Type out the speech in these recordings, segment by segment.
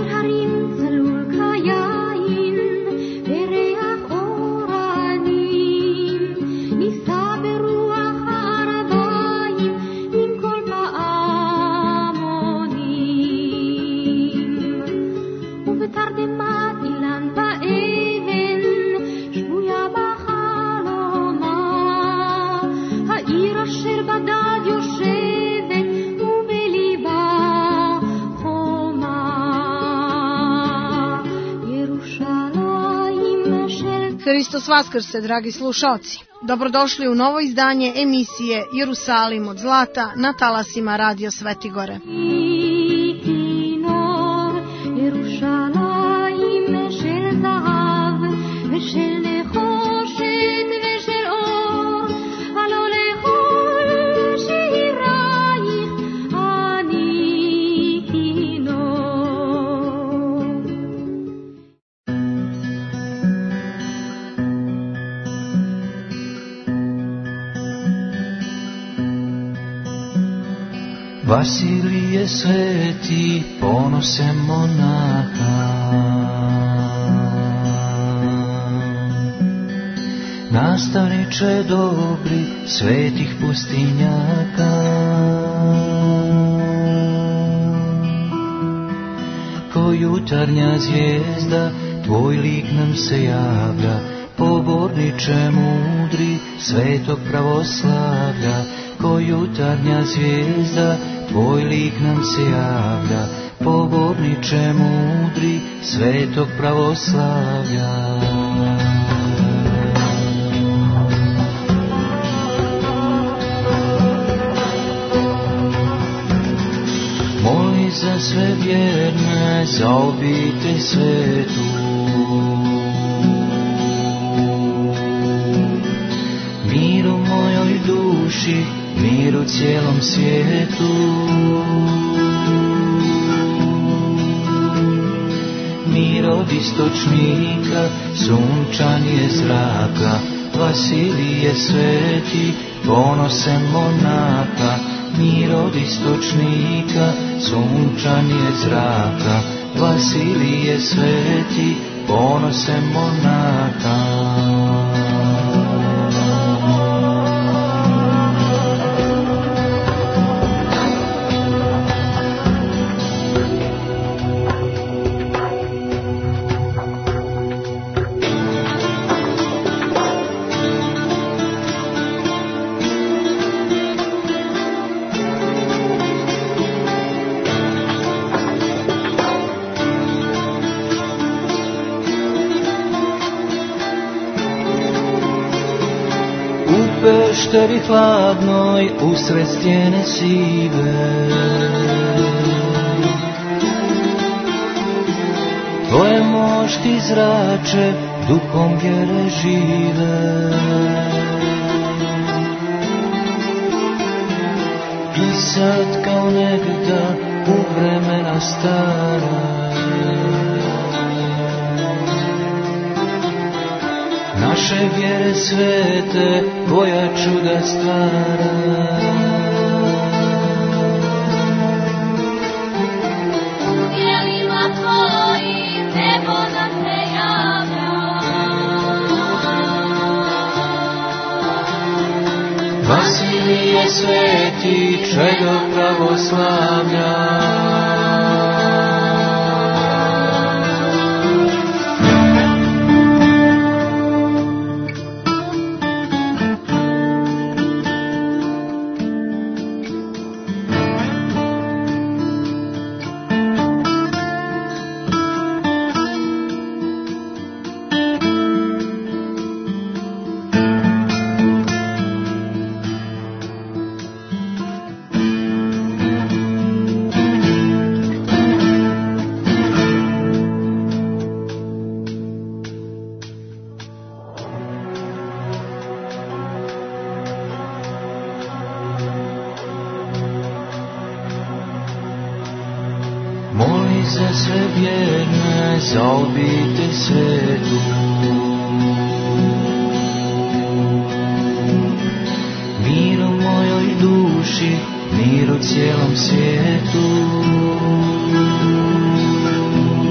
Hristos vaskrse, dragi slušaoci. Dobrodošli u novo izdanje emisije Jerusalim od zlata na talasima Radio Svetigore. Vasilije sveti, ponose monaha, nastavniče dobri svetih pustinjaka. Ko jutarnja zvijezda, tvoj lik nam se javlja, poborniče mudri svetog pravoslavlja. Ko jutarnja zvijezda, tvoj lik nam se javlja, poborniče mudri svetog pravoslavlja. Moli za sve vjerne, za obitelj svetu, mir u mojoj duši, mir u cijelom svijetu. Mir od istočnika, sunčanje zraka, Vasilije sveti, ponose monaha. Mir od istočnika, sunčanje zraka, Vasilije sveti, ponose monaha. Pešteri hladnoj, usred stjene sive, tvoje moć ti zrače, duhom vjere žive. I sad kao negda u vremena stara, naše vjere svete, tvoja čuda stvara. U djelima tvojim nebo nam se javlja. Vasilije sveti, čedo pravoslavlja. Moli za sve vjerne, za obitelj svetu. Mir u mojoj duši, mir u cijelom svijetu.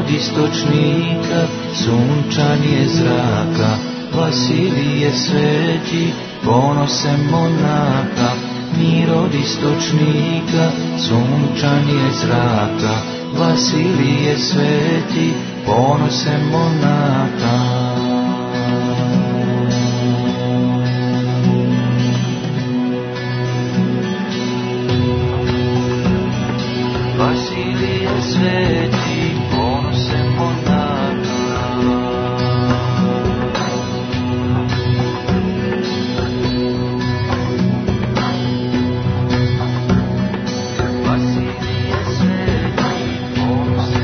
od istočnika, sunčanje zraka, Vasilije sveti, ponose monaha. Mir od istočnika, sunčanje zraka, Vasilije sveti, ponose monaha. Vasilije sveti, ponose monaha. Vasilije sveti, ponose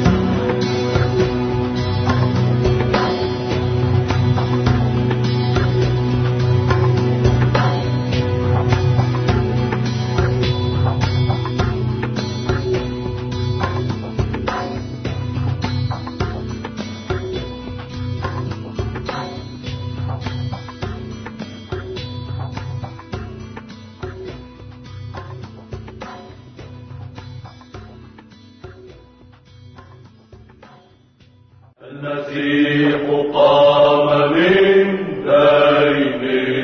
المسيح قام من بين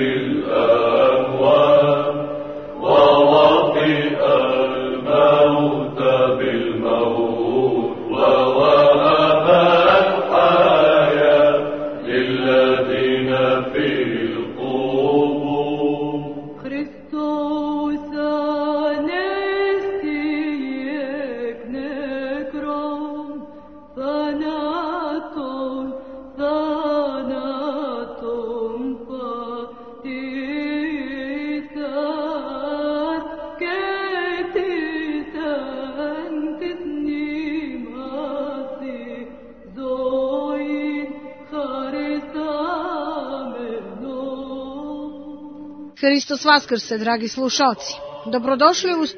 الأموات ووطئ الموت بالموت ووهب الحياة للذين في القبور. Hristos anestijek nekrom, thanaton patitas, ketisan tisnimasi, zoin haristamenon. Hristos vaskrse, dragi slušalci. Dobrodošli u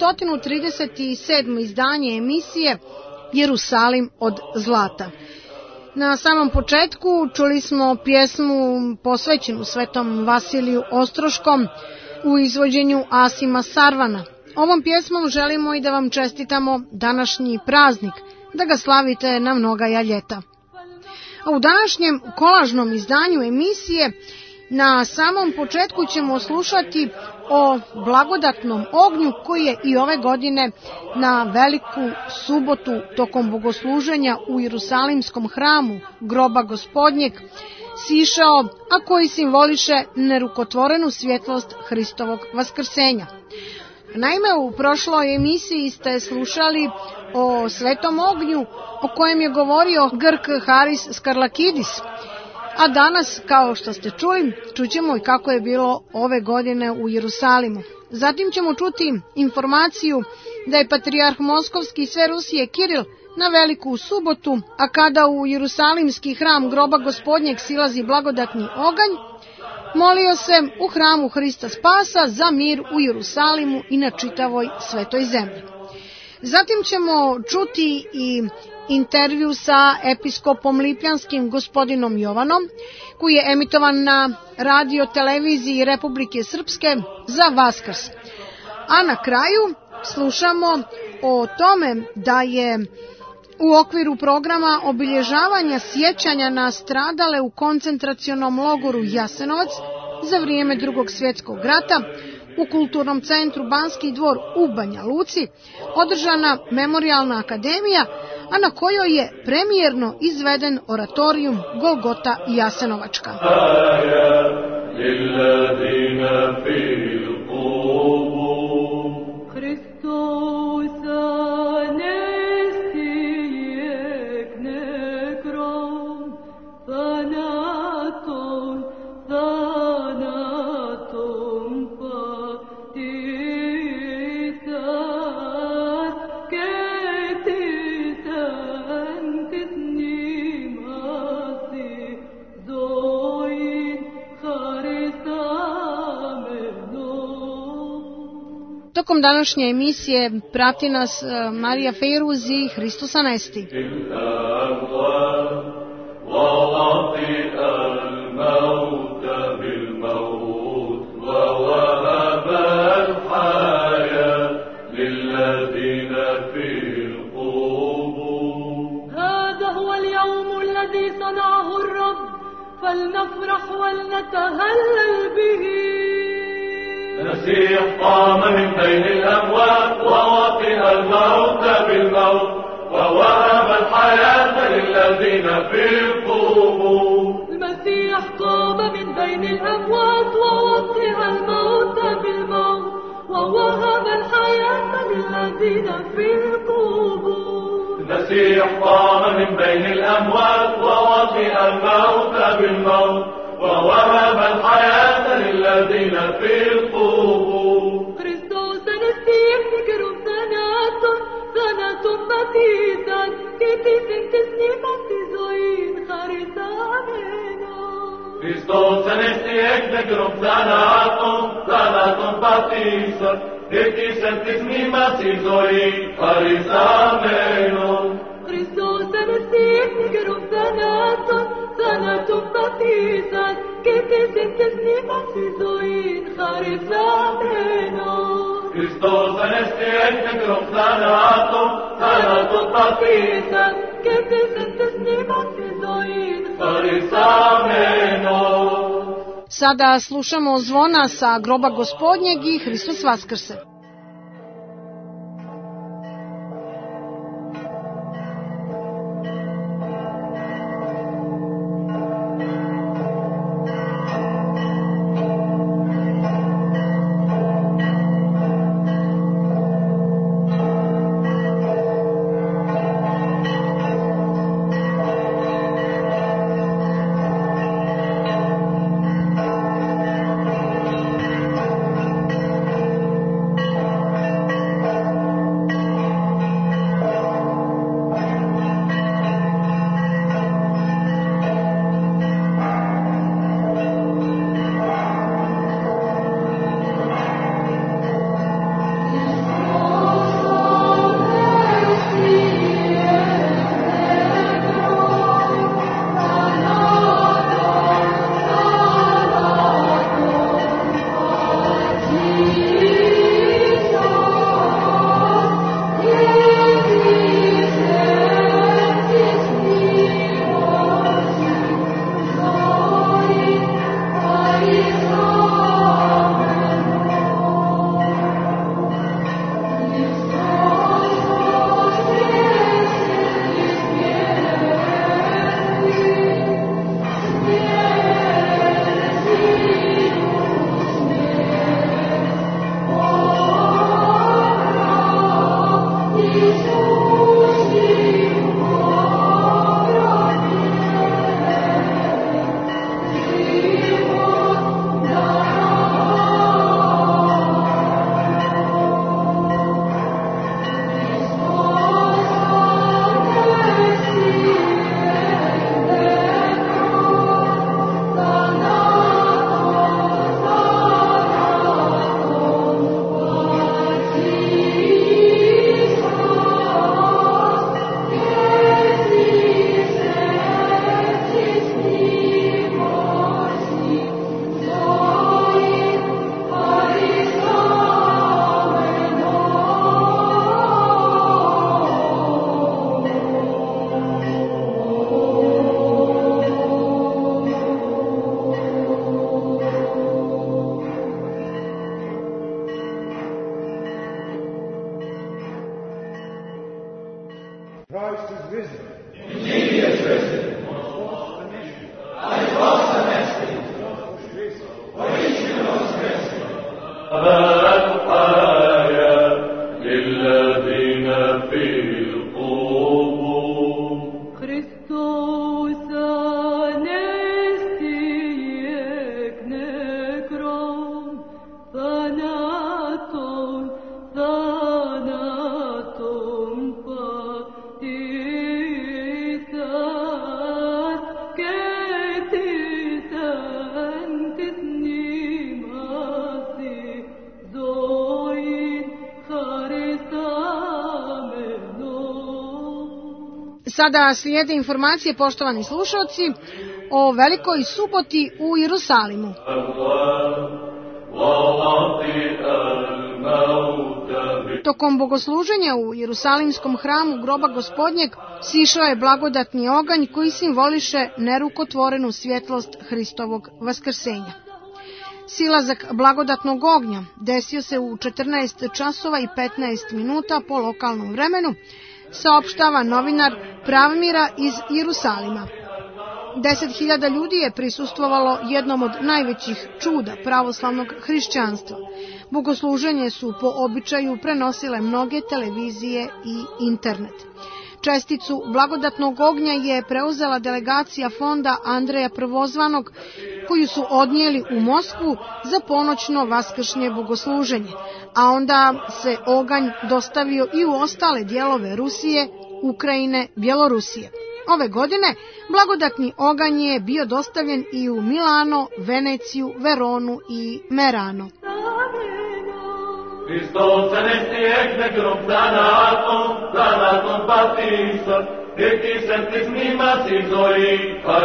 137. izdanje emisije Jerusalim od zlata. Na samom početku čuli smo pjesmu posvećenu svetom Vasiliju Ostroškom u izvođenju Asima Sarvana. Ovom pjesmom želimo i da vam čestitamo današnji praznik, da ga slavite na mnoga ljeta. A u današnjem kolažnom izdanju emisije na samom početku ćemo slušati o blagodatnom ognju koji je i ove godine na veliku subotu tokom bogosluženja u Jerusalimskom hramu groba Gospodnjeg sišao, a koji simboliše nerukotvorenu svjetlost Hristovog vaskrsenja. Naime, u prošloj emisiji ste slušali o svetom ognju o kojem je govorio Grk Haris Skarlakidis, a danas, kao što ste čuli, čućemo i kako je bilo ove godine u Jerusalimu. Zatim ćemo čuti informaciju da je patrijarh Moskovski sve Rusije Kiril na veliku subotu, a kada u Jerusalimski hram groba Gospodnjeg silazi blagodatni oganj, molio se u hramu Hrista Spasa za mir u Jerusalimu i na čitavoj svetoj zemlji. Zatim ćemo čuti i intervju sa episkopom Lipljanskim gospodinom Jovanom, koji je emitovan na radio televiziji Republike Srpske za Vaskrs. A na kraju slušamo o tome da je u okviru programa obilježavanja sjećanja na stradale u koncentracionom logoru Jasenovac za vrijeme Drugog svjetskog rata u Kulturnom centru Banski dvor u Banja Luci održana memorijalna akademija, a na kojoj je premijerno izveden oratorijum Golgota Jasenovačka. Tokom današnje emisije prati nas Marija Fejruz i Hristos Anesti. هذا فلنفرح ولنتهلل به. المسيح قام من بين الأموات ووطئ الموت بالموت ووهب الحياة للذين في القبور. المسيح قام من بين الأموات ووطئ الموت بالموت ووهب الحياة للذين في القبور. المسيح قام من بين الأموات ووطئ الموت بالموت ووهب الحياة للذين في القبور. Χριστός ανεστίευ νικρум θανάτων, θανάτων πατήσας, και τύσιν της νήμας τη ζωήν χαρισάμενος. Χριστός ανέστη εκ νεκρών θανάτων, θανάτων πατήσας, και τύσιν της νήμας τη ζωήν χαρισάμενος. Χριστός ανεστίευ νικρум θανάτων, θανάτων πατήσας, και τύσιν της νήμας τη ζωήν χαρισάμενος. Χριστός ανέστη εκ νεκρών θανάτων, θανάτων πατήσας, και τύσιν της νήμας τη ζωήν χαρισάμενος. Sada slušamo zvona sa groba Gospodnjeg i Hristos Vaskrse. Christ is risen. Indeed he is risen. الحياة للذين في القبور. Χριστός ανέστη εκ νεκρών, θανάτων, θανάτων πατήσας και τύσσεν της μνήμας τη ζωήν χαρισάμενος. Sada slijede informacije, poštovani slušalci, o velikoj suboti u Jerusalimu. ووطئ Tokom bogosluženja u Jerusalimskom hramu groba Gospodnjeg sišao je blagodatni oganj koji simboliše nerukotvorenu svjetlost Hristovog vaskrsenja. Silazak blagodatnog ognja desio se u 14 časova i 15 minuta po lokalnom vremenu, saopštava novinar Pravmira iz Jerusalima. 10.000 ljudi je prisustvovalo jednom od najvećih čuda pravoslavnog hrišćanstva. Bogosluženje su po običaju prenosile mnoge televizije i internet. Česticu blagodatnog ognja je preuzela delegacija fonda Andreja Prvozvanog, koju su odnijeli u Moskvu za ponoćno vaskršnje bogosluženje, a onda se oganj dostavio i u ostale dijelove Rusije, Ukrajine, Bjelorusije. Ove godine blagodatni oganj je bio dostavljen i u Milano, Veneciju, Veronu i Merano. Hristos anesti ex necrum thanatum patisor, ectis sanctis mimas exoi,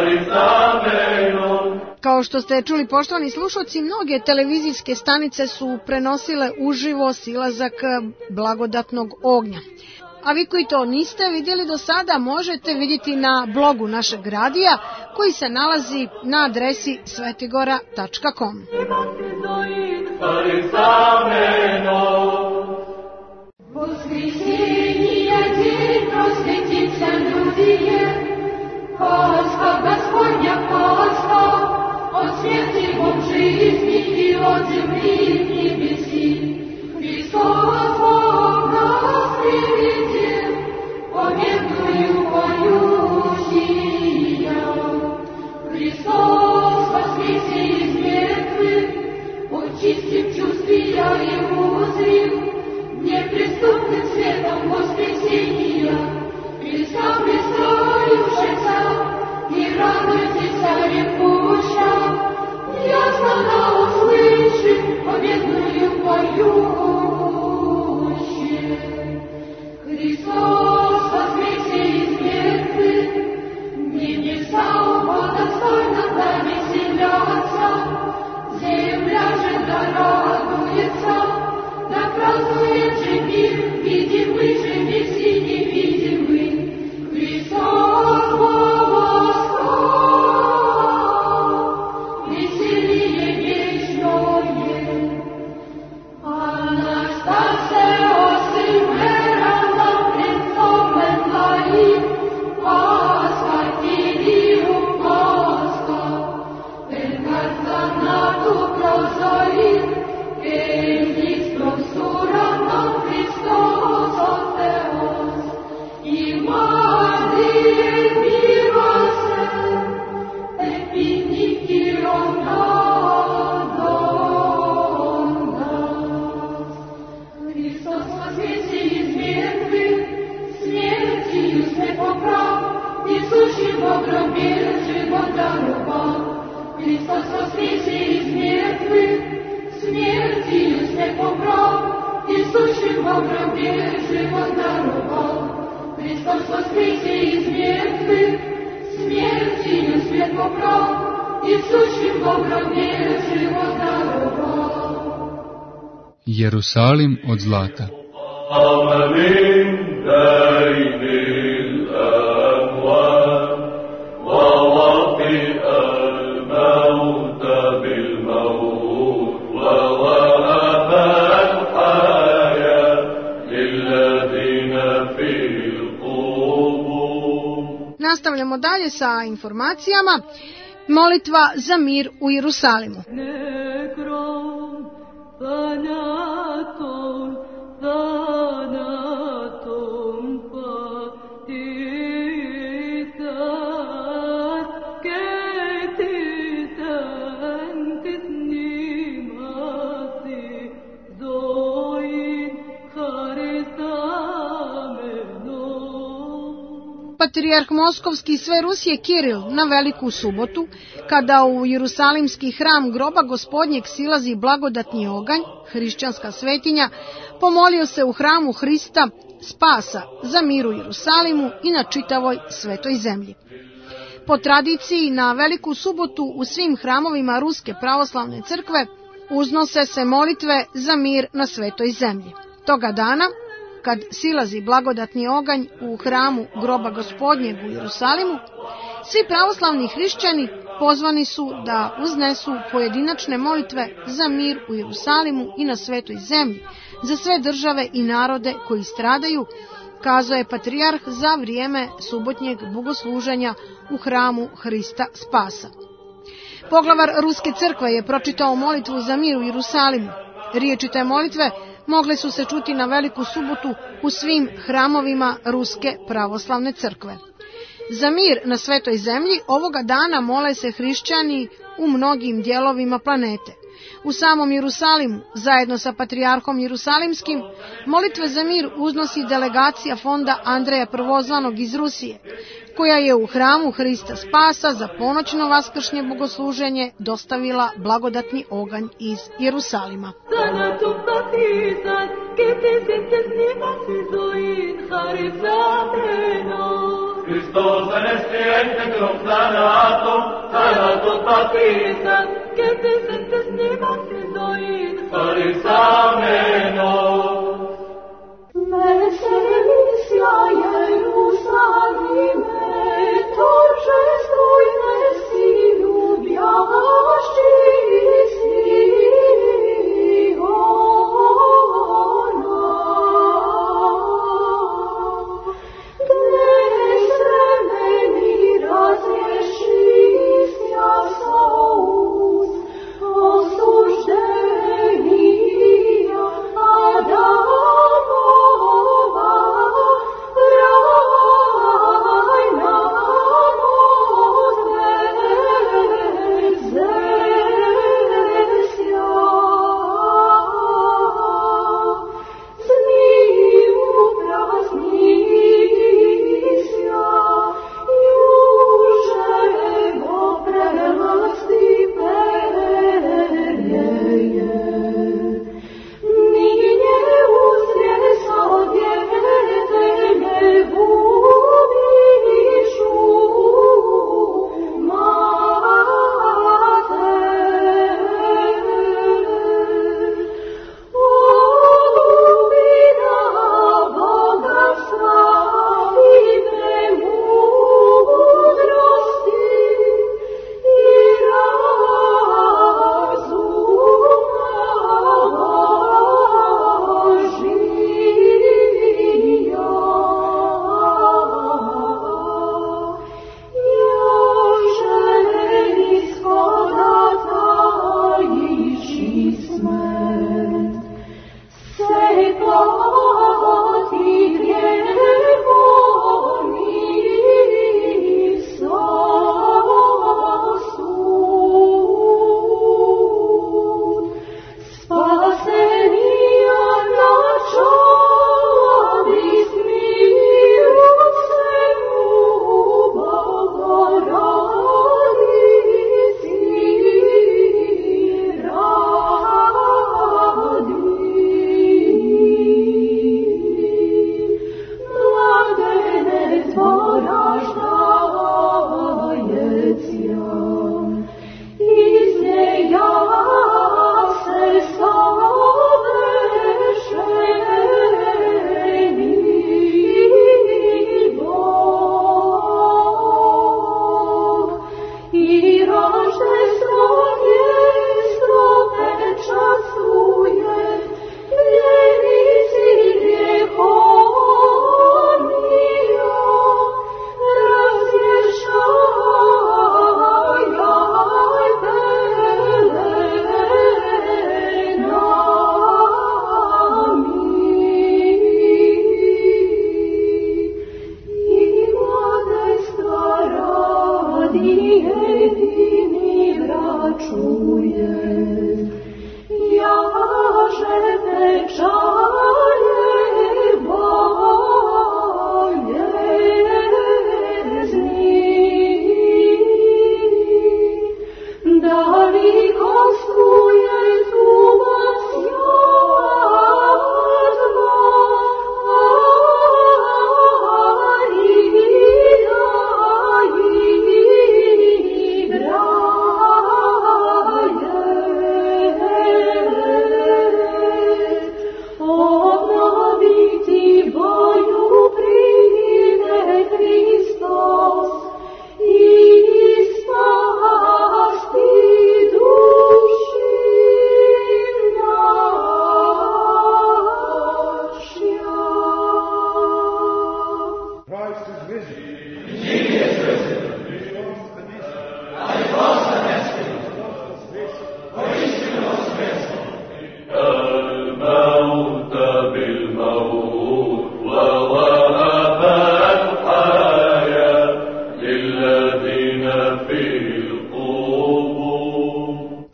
Amen. Kao što ste čuli, poštovani slušalci, mnoge televizijske stanice su prenosile uživo silazak blagodatnog ognja. A vi koji to niste vidjeli do sada, možete vidjeti na blogu našeg radija koji se nalazi na adresi svetigora.com. Воскресенье день просветится людие, Пасха Господня Пасха, от смерти Бог жизни и от земли к небеси. Христос Бог нас приведет, победную поющия. Христос воскресе из мертвых, очистив чувствия и узрим, неприступным светом воскресения, Христа пристроившийся, и радуйтесь, царе пуща, ясно да услышим победную поющие. Христос воскресе из мертвых, небеса достойно да веселятся, земля же да радуется, да празднует же мир, видимый же весь и невидимый. Христос воскрес, веселье вечное. Анастасиос и веранда предцом энлаи, Пасха Кириу Пасха, энкарцанату прозорит, Эгнис просуранам Христос Отеос, и Мадия миросе, эпиникирон надонас. Христос воскресе из мертвых, смертью слепоправ, несущий во гробе живот даровал. Христос воскресе из мертвых, смертью слепоправ, несущий во гробе живот даровал. Христос воскресе из мертвых, смертью слепоправ, несущий во гробе живот даровал. Jerusalim od zlata. Nastavljamo dalje sa informacijama. Molitva za mir u Jerusalimu. Некром, Thanaton, Thanaton, Patisan, Ketisan, Tisnimasi, Zoin, Haristamenon. Patrijarh Moskovski i sve Rusije Kiril na Veliku subotu, kada u Jerusalimski hram groba Gospodnjeg silazi blagodatni oganj, hrišćanska svetinja, pomolio se u hramu Hrista spasa za mir u Jerusalimu i na čitavoj svetoj zemlji. Po tradiciji, na Veliku subotu u svim hramovima Ruske pravoslavne crkve uznose se molitve za mir na svetoj zemlji. Toga dana, kad silazi blagodatni oganj u hramu groba Gospodnjeg u Jerusalimu, svi pravoslavni hrišćani pozvani su da uznesu pojedinačne molitve za mir u Jerusalimu i na svetoj zemlji, za sve države i narode koji stradaju, kazao je patrijarh za vrijeme subotnjeg bogosluženja u hramu Hrista Spasa. Poglavar Ruske crkve je pročitao molitvu za mir u Jerusalimu. Riječi te molitve mogle su se čuti na Veliku subotu u svim hramovima Ruske pravoslavne crkve. Za mir na svetoj zemlji ovoga dana mole se hrišćani u mnogim dijelovima planete. U samom Jerusalimu, zajedno sa patrijarhom Jerusalimskim, molitve za mir uznosi delegacija fonda Andreja Prvozvanog iz Rusije, koja je u hramu Hrista Spasa za ponoćno vaskršnje bogosluženje dostavila blagodatni oganj iz Jerusalima. Christos anesti ente grom thanatum, thanatum patrisa, Getis entes nimas isoin, Paris amenos. Meselisia Jerusalime, torčestuj nesi ljubjašći Siona.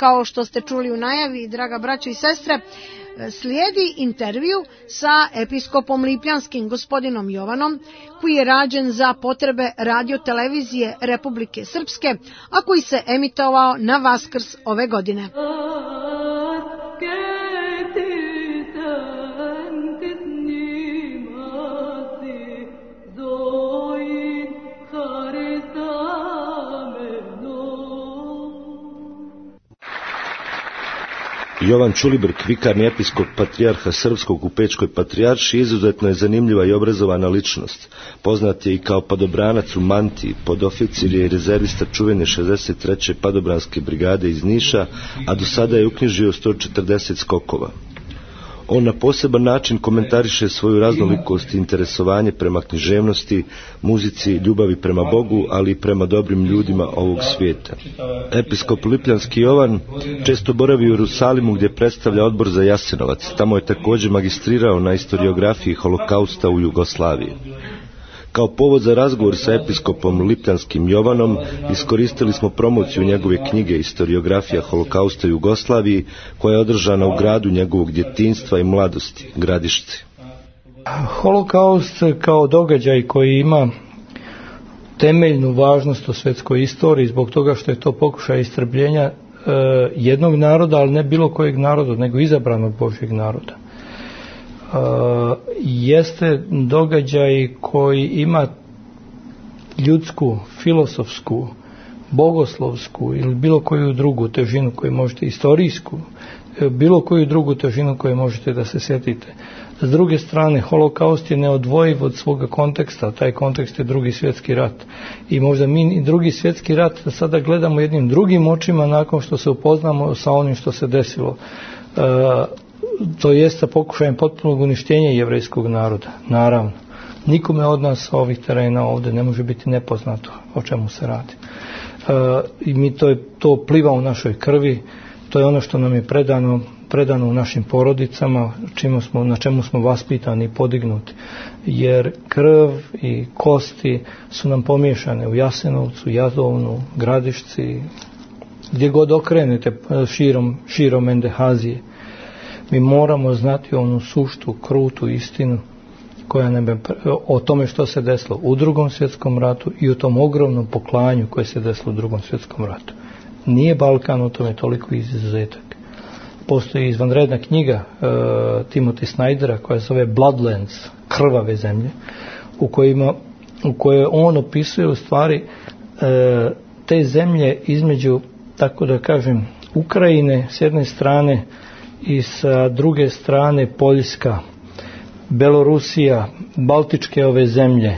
kao što ste čuli u najavi, draga braćo i sestre, slijedi intervju sa episkopom Lipljanskim gospodinom Jovanom, koji je rađen za potrebe radio-televizije Republike Srpske, a koji se emitovao na Vaskrs ove godine. Jovan Čulibrk, vikarni episkop patrijarha Srpskog u Pečkoj patrijaršiji, izuzetno je zanimljiva i obrazovana ličnost. Poznat je i kao padobranac u mantiji, podoficir je i rezervista čuvene 63. padobranske brigade iz Niša, a do sada je uknjižio 140 skokova. On na poseban način komentariše svoju raznolikost i interesovanje prema književnosti, muzici, ljubavi prema Bogu, ali i prema dobrim ljudima ovog svijeta. Episkop Lipljanski Jovan često boravi u Jerusalimu gdje predstavlja odbor za Jasenovac. Tamo je također magistrirao na historiografiji holokausta u Jugoslaviji. Kao povod za razgovor sa episkopom Lipljanskim Jovanom iskoristili smo promociju njegove knjige Historiografija holokausta u Jugoslaviji, koja je održana u gradu njegovog djetinjstva i mladosti, Gradišci. Holokaust kao događaj koji ima temeljnu važnost u svjetskoj istoriji zbog toga što je to pokušaj istrebljenja jednog naroda, ali ne bilo kojeg naroda, nego izabranog Božjeg naroda. Jeste događaj koji ima ljudsku, filozofsku, bogoslovsku ili bilo koju drugu težinu koju možete, istorijsku, bilo koju drugu težinu koju možete da se sjetite. S druge strane, holokaust je neodvojiv od svoga konteksta, taj kontekst je Drugi svjetski rat. I možda mi Drugi svjetski rat sada gledamo jednim drugim očima nakon što se upoznamo sa onim što se desilo. To jeste pokušajem potpunog uništenja jevrejskog naroda. Naravno, nikome od nas sa ovih terena ovdje ne može biti nepoznato o čemu se radi. I mi to pliva u našoj krvi, to je ono što nam je predano u našim porodicama, na čemu smo vaspitani i podignuti. Jer krv i kosti su nam pomiješane u Jasenovcu, Jazovnu, Gradišci, gdje god okrenete širom Endehazije. Mi moramo znati onu suštu, krutu istinu o tome što se desilo u Drugom svjetskom ratu i o tom ogromnom poklanju koje se desilo u Drugom svjetskom ratu. Nije Balkan u tome toliko izuzetak. Postoji izvanredna knjiga Timothy Snydera koja se zove Bloodlands, krvave zemlje, u kojoj on opisuje u stvari te zemlje između, tako da kažem, Ukrajine s jedne strane i sa druge strane Poljska, Belorusija, Baltičke ove zemlje,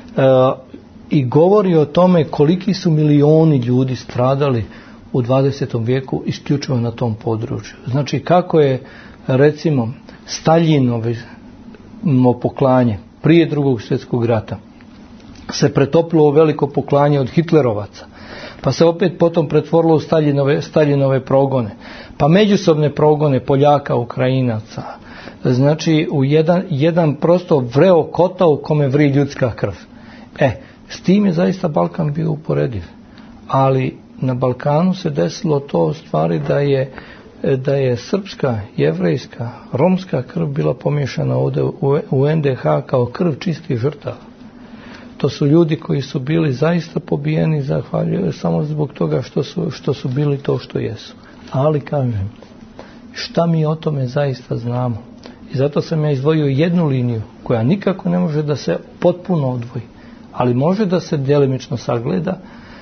i govori o tome koliki su milioni ljudi stradali u 20. vijeku isključivo na tom području. Znači kako je recimo Staljinovo poklanje prije Drugog svjetskog rata se pretopilo u veliko poklanje od Hitlerovaca, pa se opet potom pretvorilo u Staljinove progone, pa međusobne progone Poljaka, Ukrajinaca. Znači u jedan prosto vreo kotao u kome vri ljudska krv. S tim je zaista Balkan bio uporediv. Ali na Balkanu se desilo to u stvari da je srpska, jevrejska, romska krv bila pomiješana ovdje u NDH kao krv čistih žrtava. To su ljudi koji su bili zaista pobijeni samo zbog toga što su bili to što jesu. Ali kažem, šta mi o tome zaista znamo? I zato sam ja izdvojio jednu liniju koja nikako ne može da se potpuno odvoji, ali može da se djelimično sagleda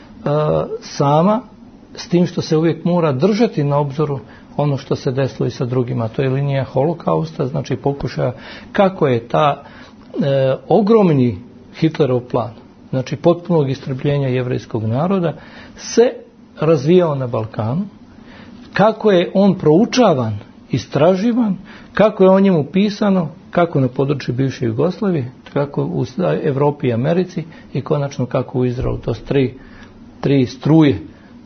sama, s tim što se uvijek mora držati na obzoru ono što se desilo i sa drugima. To je linija holokausta, znači pokušaja kako je ta ogromni Hitlerov plan, znači potpunog istrebljenja jevrejskog naroda, se razvijao na Balkanu, kako je on proučavan, istraživan, kako je o njemu pisano, kako na području bivše Jugoslavije, kako u Europi i Americi i konačno kako u Izraelu. To su tri struje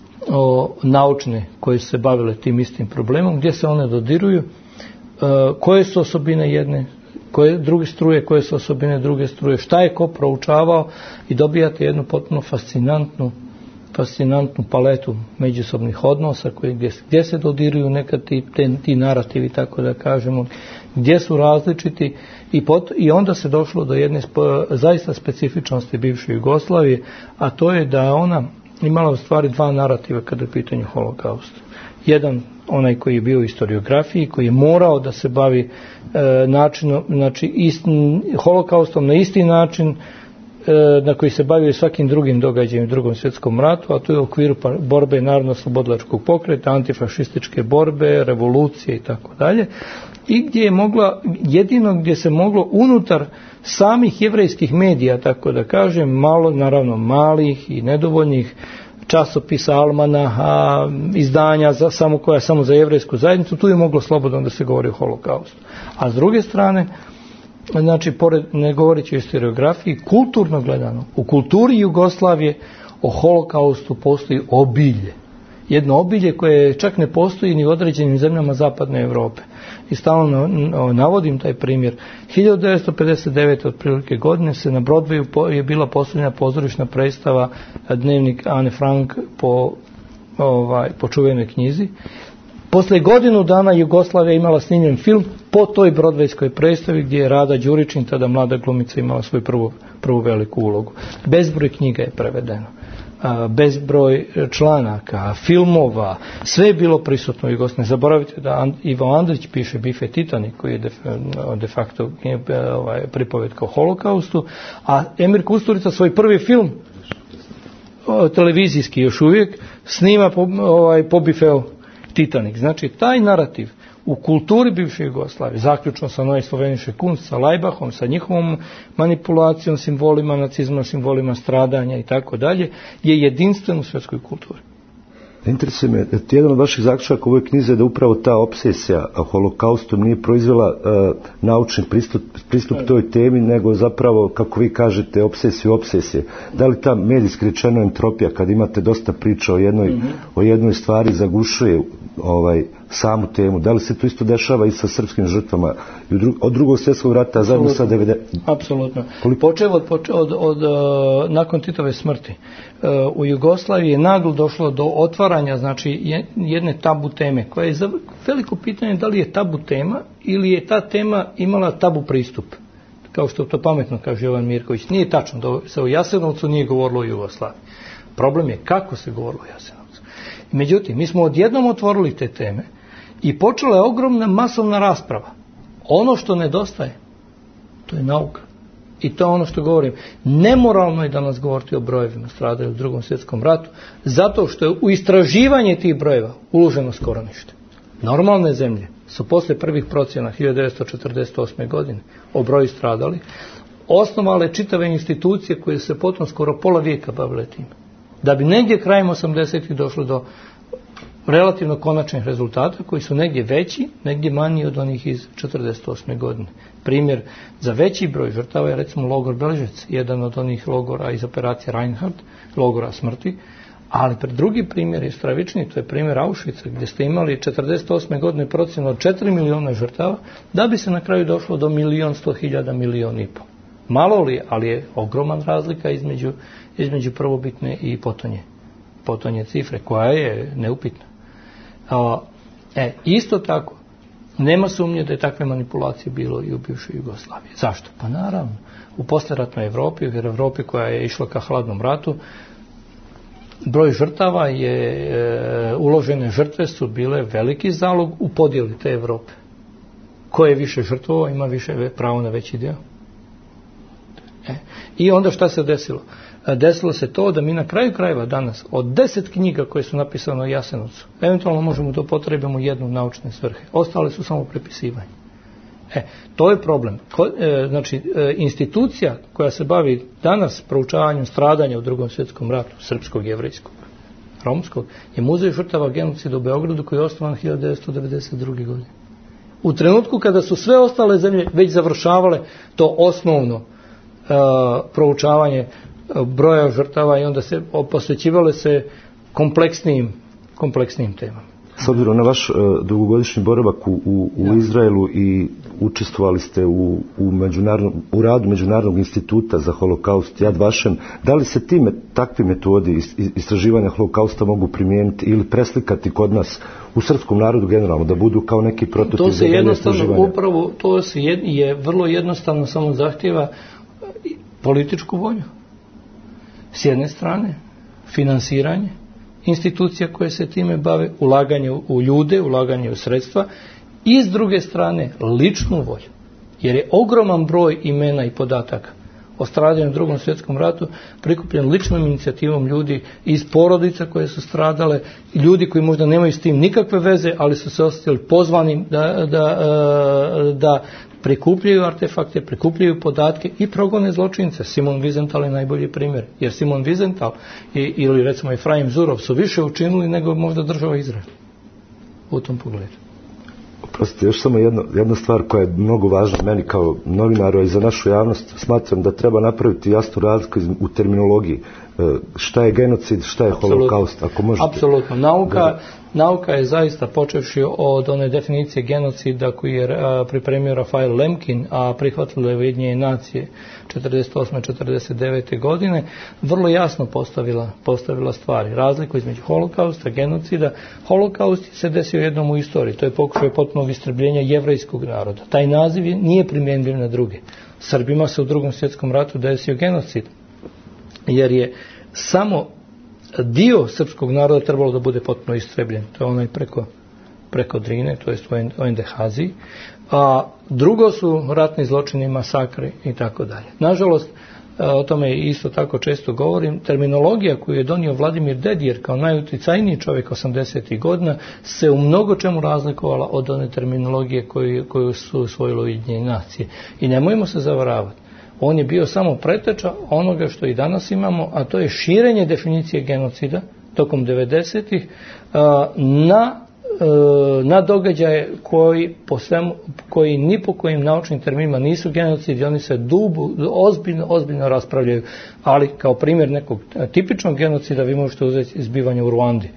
naučne koje su se bavile tim istim problemom, gdje se one dodiruju, koje su osobine jedne, druge struje, koje su osobine druge struje, šta je ko proučavao, i dobijate jednu potpuno fascinantnu paletu međusobnih odnosa gdje se dodiruju nekad ti narativi, tako da kažemo, gdje su različiti i onda se došlo do jedne zaista specifičnosti bivše Jugoslavije, a to je da ona imala u stvari dva narativa kada je u pitanju holokausta. Jedan, onaj koji je bio u historiografiji, koji je morao da se bavi načinom, znači holokaustom na isti način na koji se bavio svakim drugim događajem u Drugom svjetskom ratu, a to je u okviru borbe narodno-oslobodilačkog pokreta, antifašističke borbe, revolucije i tako dalje. I gdje je mogla, jedino gdje se moglo unutar samih jevrejskih medija, tako da kažem, malo, naravno malih i nedovoljnih časopisa, almanaha, izdanja koja samo za jevrejsku zajednicu, tu je moglo slobodno da se govori o holokaustu. A s druge strane, znači, ne govoreći o historiografiji, kulturno gledano, u kulturi Jugoslavije o holokaustu postoji obilje. Jedno obilje koje čak ne postoji ni u određenim zemljama zapadne Europe. I stalno navodim taj primjer. 1959. otprilike godine se na Broadwayu je bila posljednja pozorišna predstava Dnevnik Ane Frank po čuvenoj knjizi. Posle godinu dana Jugoslavija imala snimljen film po toj Broadwayskoj predstavi gdje je Rada Đuričin, tada mlada glumica, imala svoju prvu veliku ulogu. Bezbroj knjiga je prevedeno. Bezbroj članaka, filmova, sve je bilo prisutno u Jugoslaviji. Ne zaboravite da Ivo Andrić piše Bife Titanik, koji je de facto pripovetka o holokaustu, a Emir Kusturica svoj prvi film, televizijski još uvijek, snima po Bifeu Titanik. Znači, taj narativ u kulturi bivše Jugoslavije, zaključno sa Neue Slovenische Kunst, sa Laibachom, sa njihovom manipulacijom, simbolima nacizma, simbolima stradanja i tako dalje, je jedinstven u svjetskoj kulturi. Interesuje me, jedan od vaših zaključaka u ovoj knjizi je da upravo ta obsesija holokaustom nije proizvela naučni pristup toj temi, nego zapravo, kako vi kažete, obsesije. Da li ta medijski rečeno entropija, kad imate dosta priča o jednoj stvari, zagušuje samu temu? Da li se to isto dešava i sa srpskim žrtvama od Drugog svjetskog rata, zajedno sa 90? Apsolutno. Počev od nakon Titove smrti u Jugoslaviji je naglo došlo do otvaranja, znači, jedne tabu teme, koja je za veliko pitanje da li je tabu tema ili je ta tema imala tabu pristup. Kao što to pametno kaže Jovan Mirković. Nije tačno da se o Jasenovcu nije govorilo o Jugoslaviji. Problem je kako se govorilo o Jasenovcu. Međutim, mi smo odjednom otvorili te teme i počela je ogromna masovna rasprava. Ono što nedostaje, to je nauka. I to je ono što govorim. Nemoralno je danas govoriti o brojevima stradali u Drugom svjetskom ratu, zato što je u istraživanje tih brojeva uloženo skoro ništa. Normalne zemlje su posle prvih procjena 1948. godine o broju stradali osnovale čitave institucije koje se potom skoro pola vijeka bavile tim. Da bi negdje krajem 80-ih došlo do relativno konačnih rezultata koji su negdje veći, negdje manji od onih iz 1948. godine. Primjer za veći broj žrtava je recimo logor Beležec, jedan od onih logora iz operacije Reinhardt, logora smrti, ali drugi primjer je stravičniji, to je primjer Auschwitza, gdje ste imali 1948. godine procjenu od 4 miliona žrtava, da bi se na kraju došlo do 1.100.000, 1,5 miliona. Malo li je, ali je ogroman razlika između prvobitne i potonje cifre, koja je neupitna. Isto tako, nema sumnje da je takve manipulacije bilo i u bivšoj Jugoslaviji. Zašto? Pa naravno, u poslijeratnoj Europi, u Europi koja je išla ka hladnom ratu, broj žrtava uložene žrtve su bile veliki zalog u podjeli te Europe. Ko je više žrtvova, ima više pravo na veći dio. I onda šta se desilo? Desilo se to da mi na kraju krajeva danas od 10 knjiga koje su napisane o Jasenovcu, eventualno možemo da upotrebimo jednu u naučne svrhe. Ostale su samo prepisivanje. To je problem. Znači, institucija koja se bavi danas proučavanjem stradanja u Drugom svjetskom ratu, srpskog, jevrejskog, romskog, je Muzej žrtava genocida u Beogradu koji je osnovan 1992. godine. U trenutku kada su sve ostale zemlje već završavale to osnovno proučavanje broja žrtava i onda se posvećivale se kompleksnijim temama. S obzirom na vaš dugogodišnji boravak u Izraelu i učestvovali ste u radu Međunarodnog instituta za holokaust Yad Vashem, da li se takvi metodi istraživanja holokausta mogu primijeniti ili preslikati kod nas u srpskom narodu generalno, da budu kao neki prototip za dalje istraživanja? Upravo to je vrlo jednostavno, samo zahtjeva političku volju. S jedne strane, finansiranje institucija koje se time bave, ulaganje u ljude, ulaganje u sredstva, i s druge strane ličnu volju. Jer je ogroman broj imena i podataka o stradanju u Drugom svjetskom ratu prikupljen ličnom inicijativom ljudi iz porodica koje su stradale, ljudi koji možda nemaju s tim nikakve veze, ali su se osjetili pozvanim da prikupljaju artefakte, prikupljaju podatke i progone zločince. Simon Wiesenthal je najbolji primjer, jer Simon Wiesenthal ili recimo Efraim Zurov su više učinili nego možda država Izrael u tom pogledu. Oprostite, još samo jedna stvar koja je mnogo važna meni kao novinaru i za našu javnost. Smatram da treba napraviti jasnu razliku u terminologiji. Šta je genocid, šta je holokaust? Ako možete. Apsolutno. Nauka je zaista, počevši od one definicije genocida koju je pripremio Rafael Lemkin, a prihvatile Ujedinjene nacije 48. 49. godine, vrlo jasno postavila stvari. Razliku između holokausta, genocida. Holokaust se desio jednom u istoriji. To je pokušaj potpunog istrebljenja jevrejskog naroda. Taj naziv nije primjenjiv na druge. Srbima se u Drugom svjetskom ratu desio genocid, jer je samo dio srpskog naroda trebalo da bude potpuno istrebljen. To je onaj preko Drine, to je u Endehaziji. A drugo su ratni zločini, masakri i tako dalje. Nažalost, o tome isto tako često govorim, terminologija koju je donio Vladimir Dedijer kao najuticajniji čovjek 80. godina se u mnogo čemu razlikovala od one terminologije koju su usvojile Ujedinjene nacije. I nemojmo se zavaravati. On je bio samo preteča onoga što i danas imamo, a to je širenje definicije genocida tokom 90-ih na događaje koji ni po kojim naučnim terminima nisu genocidi, oni se ozbiljno raspravljaju, ali kao primjer nekog tipičnog genocida vi možete uzeti zbivanje u Ruandi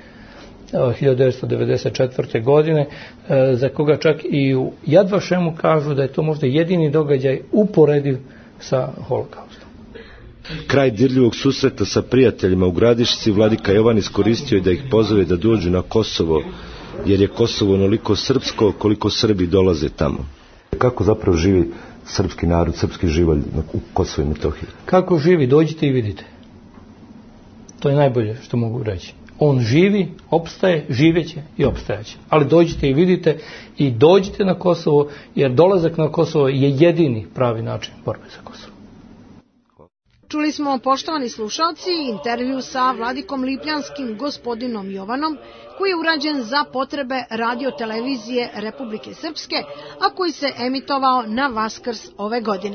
1994. godine, za koga čak i u Yad Vashemu kažu da je to možda jedini događaj uporediv sa holokaustom. Kraj dirljivog susreta sa prijateljima u Gradišci vladika Jovan iskoristio je da ih pozove da dođu na Kosovo, jer je Kosovo onoliko srpsko koliko Srbi dolaze tamo. Kako zapravo živi srpski narod, srpski živalj u Kosovu i Metohiji? Kako živi? Dođite i vidite. To je najbolje što mogu reći. On živi, opstaje, živeće i opstajaće. Ali dođite i vidite i dođite na Kosovo, jer dolazak na Kosovo je jedini pravi način borbe za Kosovo. Čuli smo, poštovani slušalci, intervju sa vladikom Lipljanskim gospodinom Jovanom, koji je urađen za potrebe radio-televizije Republike Srpske, a koji se emitovao na Vaskrs ove godine.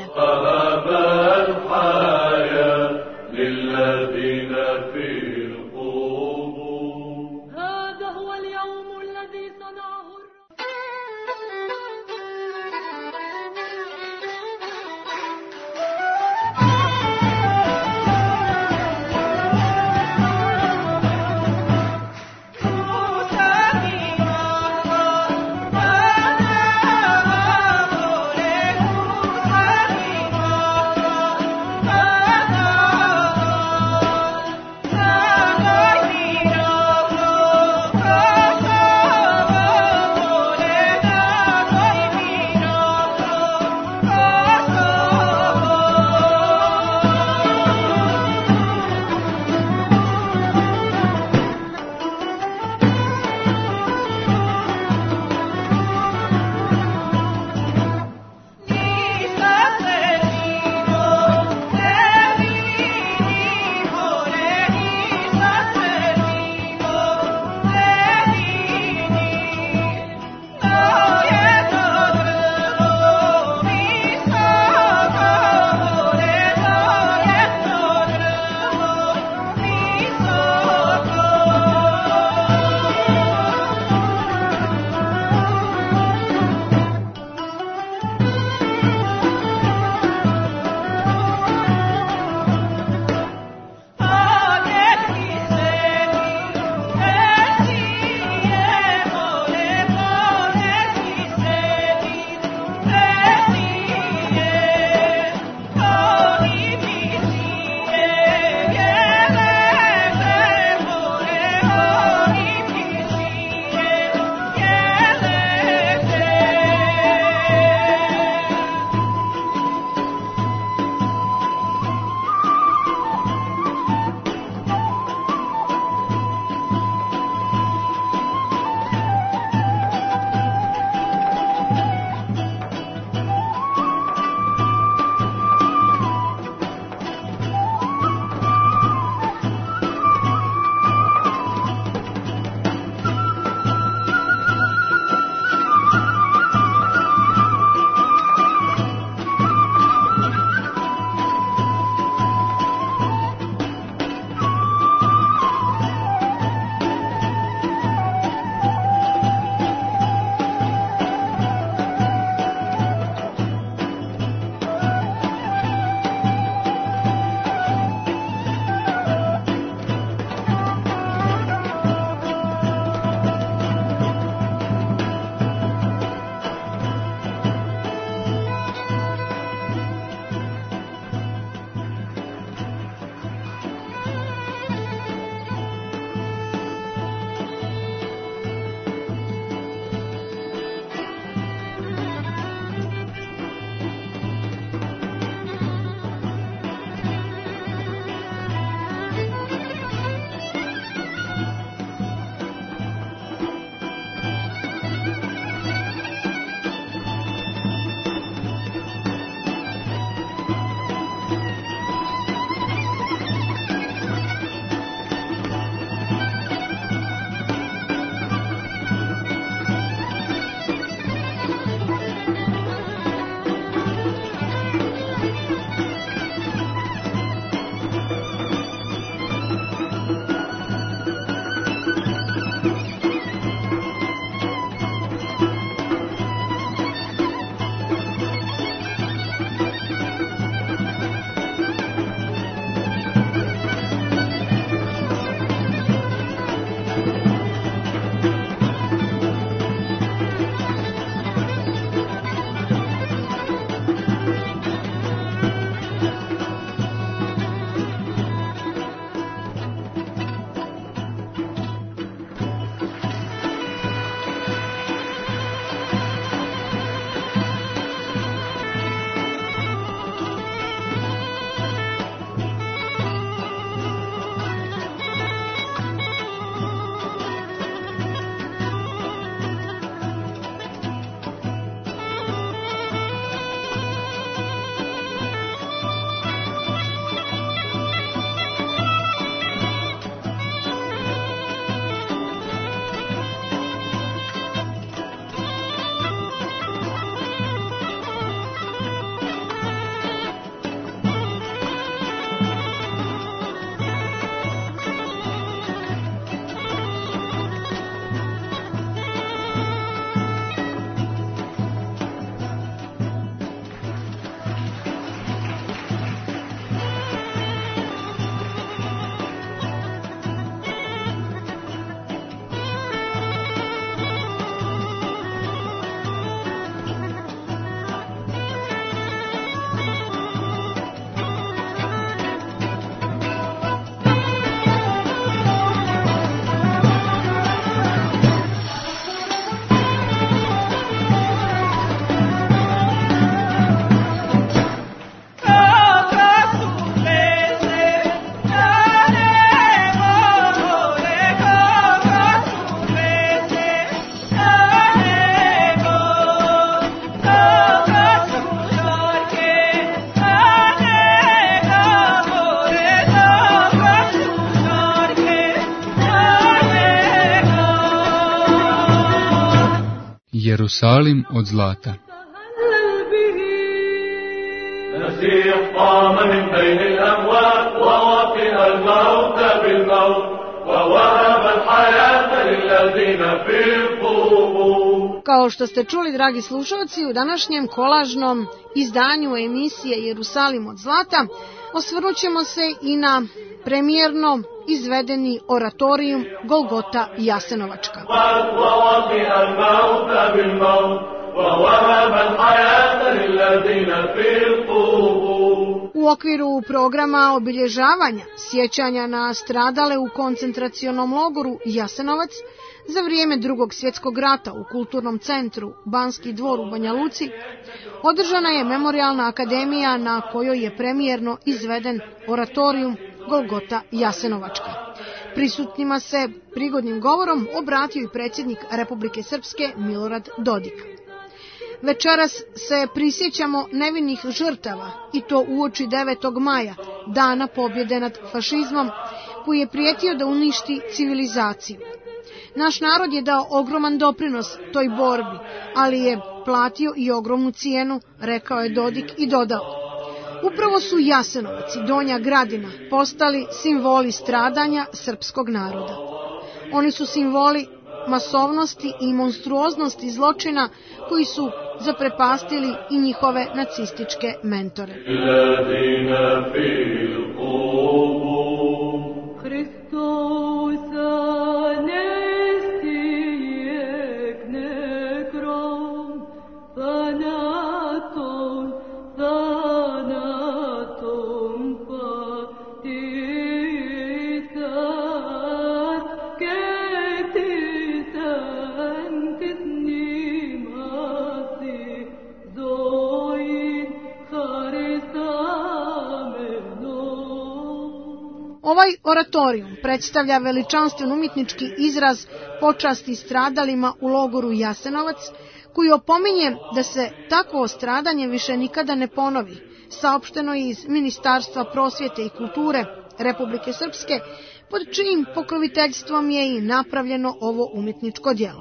Jerusalim od zlata. المسيح قام من بين الأموات ووطئ الموت بالموت ووهب الحياة للذين في القبور. Kao što ste čuli, dragi slušalci, u današnjem kolažnom izdanju emisije Jerusalim od zlata osvrnut ćemo se i na premijerno izvedeni oratorijum Golgota Jasenovačka. U okviru programa obilježavanja sjećanja na stradale u koncentracionom logoru Jasenovac za vrijeme Drugog svjetskog rata u Kulturnom centru Banski dvor u Banja Luci održana je memorijalna akademija na kojoj je premijerno izveden oratorijum Golgota Jasenovačka. Prisutnima se prigodnim govorom obratio i predsjednik Republike Srpske Milorad Dodik. Večeras se prisjećamo nevinih žrtava i to uoči 9. maja, dana pobjede nad fašizmom, koji je prijetio da uništi civilizaciju. Naš narod je dao ogroman doprinos toj borbi, ali je platio i ogromnu cijenu, rekao je Dodik i dodao: upravo su Jasenovac i Donja Gradina postali simboli stradanja srpskog naroda. Oni su simboli masovnosti i monstruoznosti zločina koji su zaprepastili i njihove nacističke mentore. Ovaj oratorijum predstavlja veličanstven umjetnički izraz počasti stradalima u logoru Jasenovac, koji opominje da se takvo stradanje više nikada ne ponovi, saopšteno je iz Ministarstva prosvjete i kulture Republike Srpske, pod čijim pokroviteljstvom je i napravljeno ovo umjetničko djelo.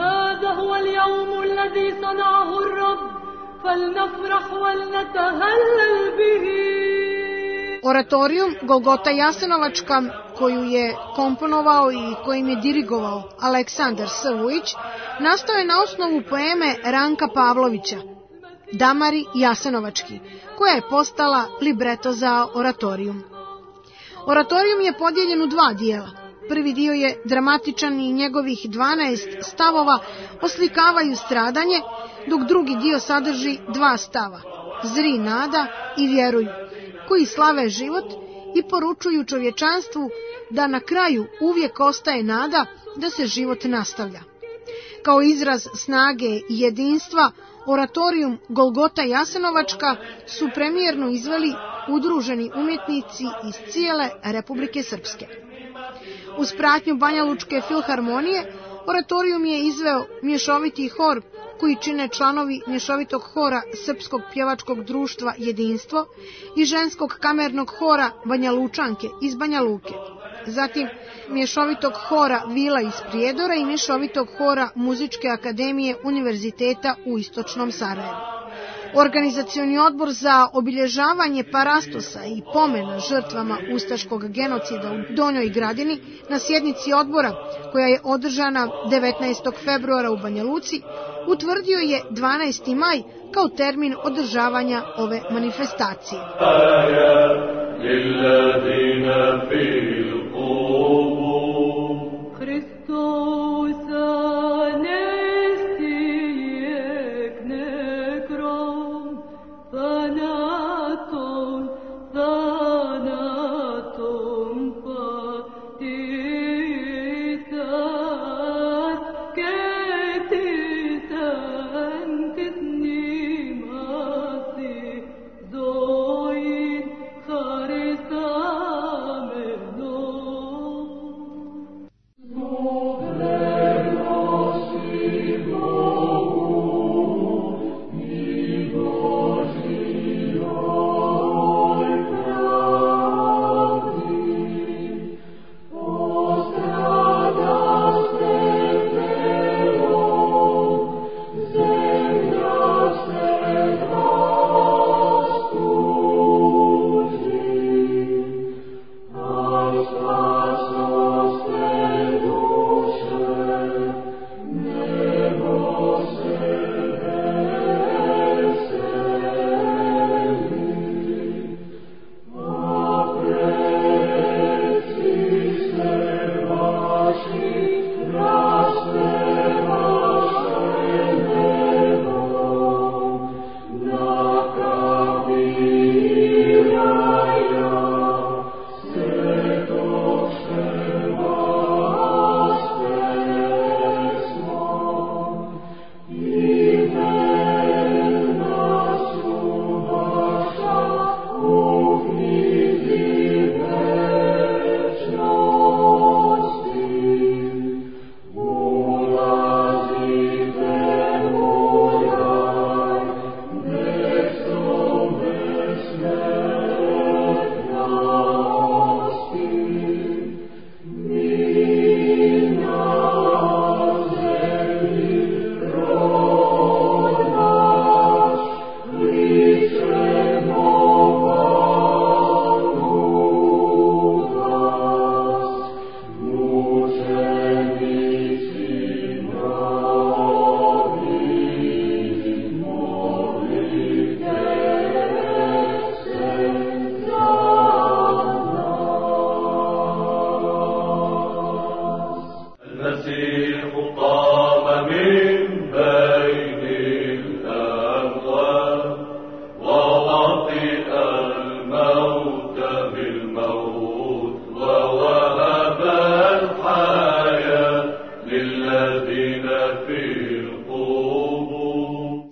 Oratorijum Golgota Jasenovačka, koju je komponovao i kojim je dirigovao Aleksandar S. Vujić, nastao je na osnovu poeme Ranka Pavlovića Damari Jasenovački, koja je postala libreto za oratorijum. Oratorijum je podijeljen u dva dijela. Prvi dio je dramatičan i njegovih 12 stavova oslikavaju stradanje, dok drugi dio sadrži 2 stava, Zri nada i Vjeruj, koji slave život i poručuju čovječanstvu da na kraju uvijek ostaje nada da se život nastavlja. Kao izraz snage i jedinstva, oratorijum Golgota Jasenovačka su premijerno izveli udruženi umjetnici iz cijele Republike Srpske. Uz pratnju Banjalučke filharmonije, oratorijum je izveo mješoviti hor koji čine članovi mješovitog hora Srpskog pjevačkog društva Jedinstvo i ženskog kamernog hora Banja Lučanke iz Banja Luke. Zatim mješovitog hora Vila iz Prijedora i mješovitog hora Muzičke akademije Univerziteta u Istočnom Sarajevu. Organizacioni odbor za obilježavanje Parastosa i pomena žrtvama ustaškog genocida u Donjoj Gradini na sjednici odbora, koja je održana 19. februara u Banja Luci, utvrdio je 12. maj kao termin održavanja ove manifestacije.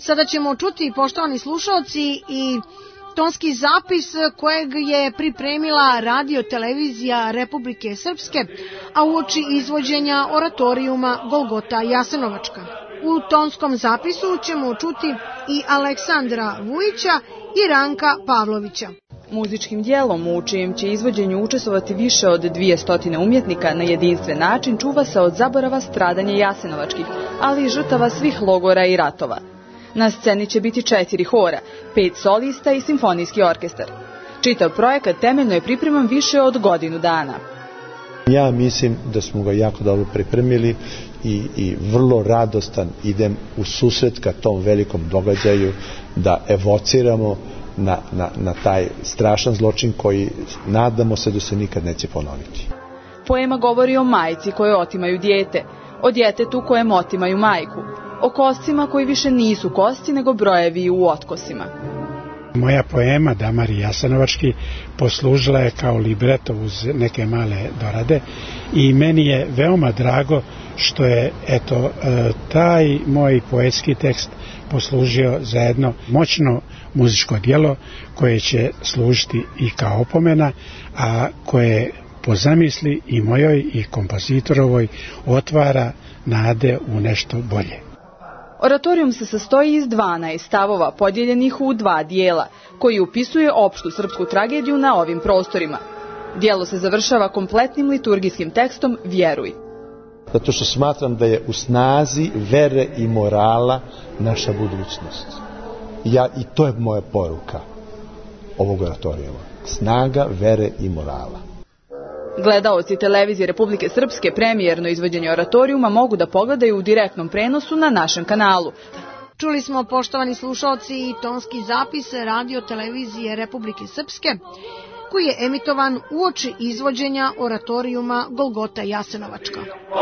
Sada ćemo čuti, poštovani slušalci, i tonski zapis kojeg je pripremila radio televizija Republike Srpske, a uoči izvođenja oratorijuma Golgota Jasenovačka. U tonskom zapisu ćemo čuti i Aleksandra Vujića i Ranka Pavlovića. Muzičkim dijelom u čijem će izvođenju učestvovati više od 200 umjetnika na jedinstven način čuva se od zaborava stradanja jasenovačkih, ali i žrtava svih logora i ratova. Na sceni će biti 4 hora, 5 solista i simfonijski orkestar. Čitav projekat temeljno je pripreman više od godinu dana. Ja mislim da smo ga jako dobro pripremili i vrlo radostan idem u susret ka tom velikom događaju da evociramo na taj strašan zločin koji nadamo se da se nikad neće ponoviti. Poema govori o majci koje otimaju dijete, o djetetu kojem otimaju majku, o kostima koji više nisu kosti nego brojevi u otkosima. Moja poema Damari Jasenovački poslužila je kao libreto uz neke male dorade i meni je veoma drago što je taj moj poetski tekst poslužio za jedno moćno muzičko djelo koje će služiti i kao opomena, a koje po zamisli i mojoj i kompozitorovoj otvara nade u nešto bolje. Oratorijum se sastoji iz 12 stavova podijeljenih u 2 dijela, koji upisuje opštu srpsku tragediju na ovim prostorima. Dijelo se završava kompletnim liturgijskim tekstom Vjeruj. Zato što smatram da je u snazi vere i morala naša budućnost. I to je moja poruka ovog oratorijuma. Snaga vere i morala. Gledaoci televizije Republike Srpske premijerno izvođenje oratorijuma mogu da pogledaju u direktnom prenosu na našem kanalu. Čuli smo, poštovani slušalci, i tonski zapis radio televizije Republike Srpske, koji je emitovan uoči izvođenja oratorijuma Golgota Jasenovačka.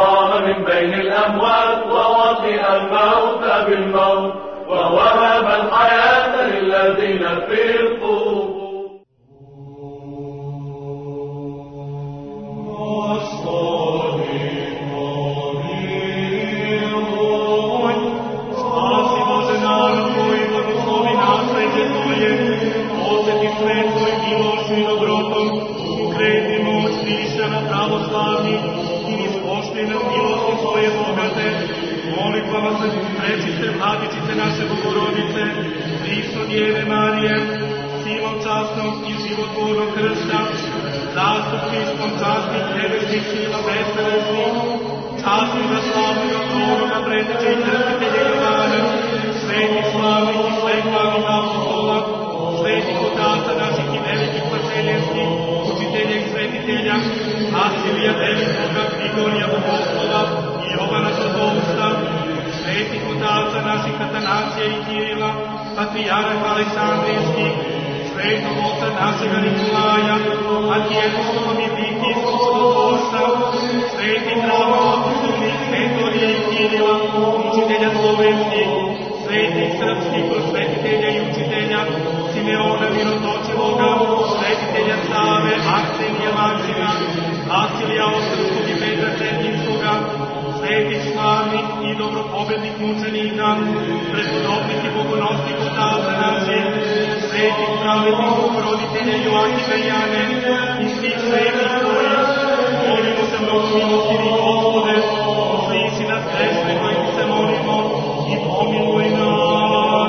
Prečice Vladicice naše Bogorodice, Hristo Djeve Marije, silom časnog i životvornog krsta, zastupništvom častnih nebesnih sila bestelesnih, častnoga slavnoga proroka Predviđa i krstitelja Jovana, svetih slavnih i svetlavnih apostola, svetih otaca naših i velikih paceljenskih, učitelja i svetitelja, Vasilija Velikoga, Grigorija Bogoslova i Jovana Zlatousta, svetih otaca naših Atanasija i Kirila, patrijarha Aleksandrijskih, svetog oca našega Nikolaja, arhijepiskopa Mitikijskog Slobosa, svetih ravnoapostolnih Metorija i Kirila, učitelja slovenskih, svetih srpskih prosvetitelja i učitelja, Simeona Mirotočevoga, svetitelja Save, Arsenija Maksima, Vasilija Ostrskog i Petra Četinskoga, svetih slavnih i dobropobednih mučenika, prepodobnih i bogonosnih otaca naših, svetih pravednih roditelja Joakima i Jane i svih svetih koji, molimo se mnogo milostivi Gospode, usliši nas gresne koji ti se molimo i pomiluj nas.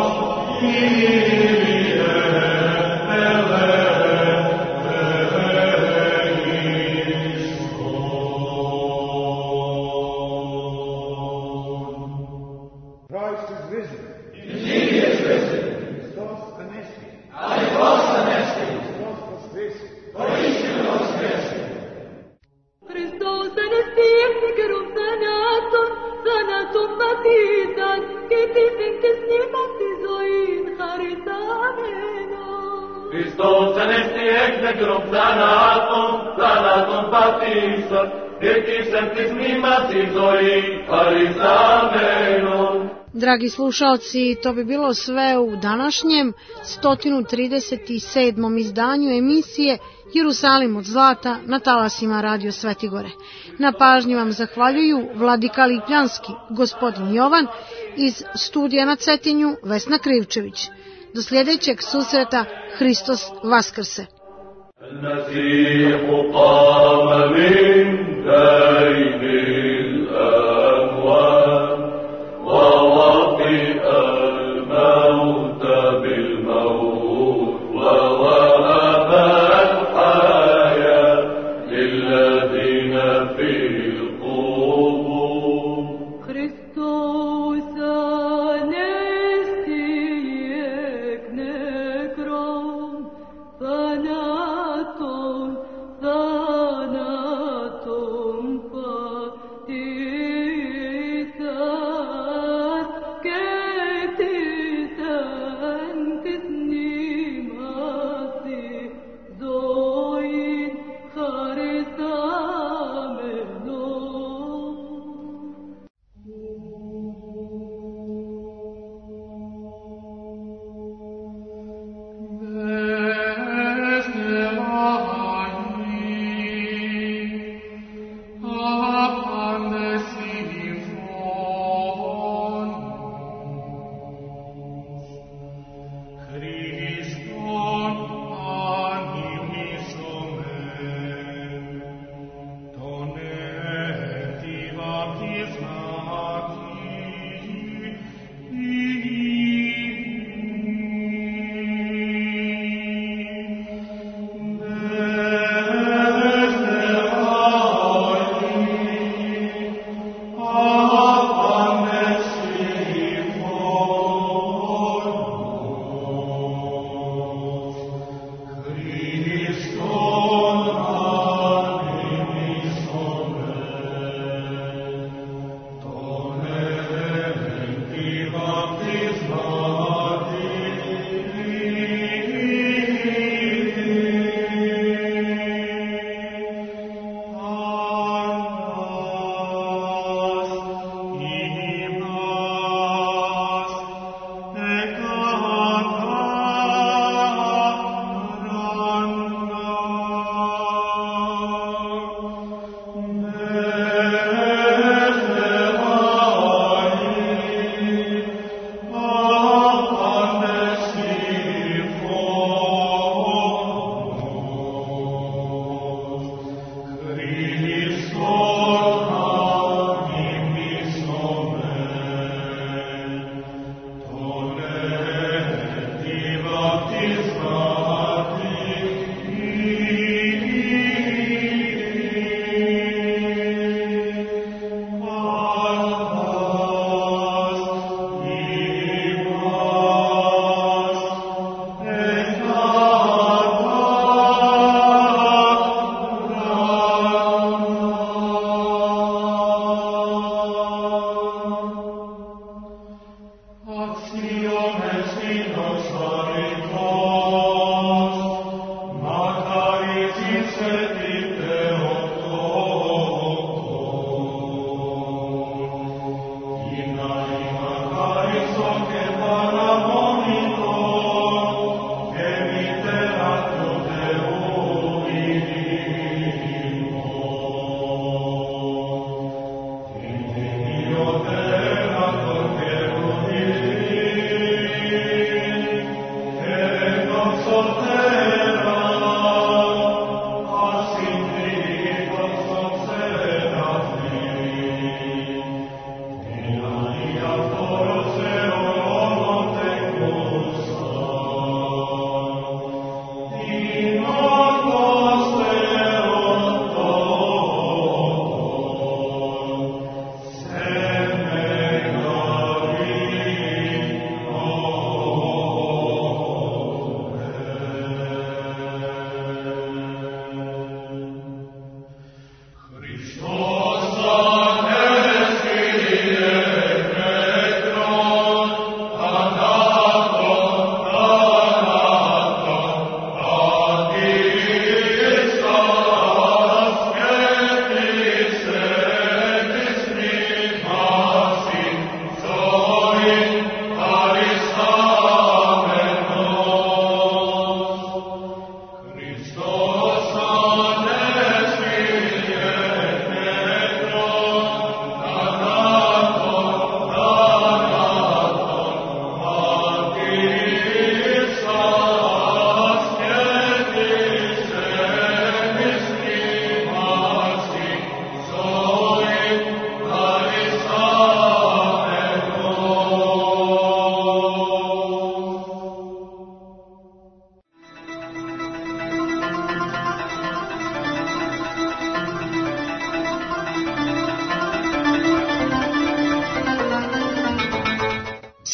Χριστός ανέστη έκνεκρον θάνατον πατήσον, εκείψεν της μνήμας τη ζωή χαρισαμένον. Dragi slušalci, to bi bilo sve u današnjem 137. izdanju emisije Jerusalim od zlata na talasima Radio Svetigore. Na pažnji vam zahvaljuju Vladika Lipljanski, gospodin Jovan, iz studija na Cetinju Vesna Krivčević. Do sljedećeg susreta, Hristos Vaskrse. المسيح قام من بين الأموات ووطئ الموت بالموت ووهب الحياة للذين في القبور. Hristos anesti ek nekrom thanaton patisas ketisan kisnimasi zoin harisameno.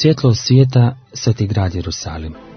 svjetlo svijeta, sveti grad Jerusalim.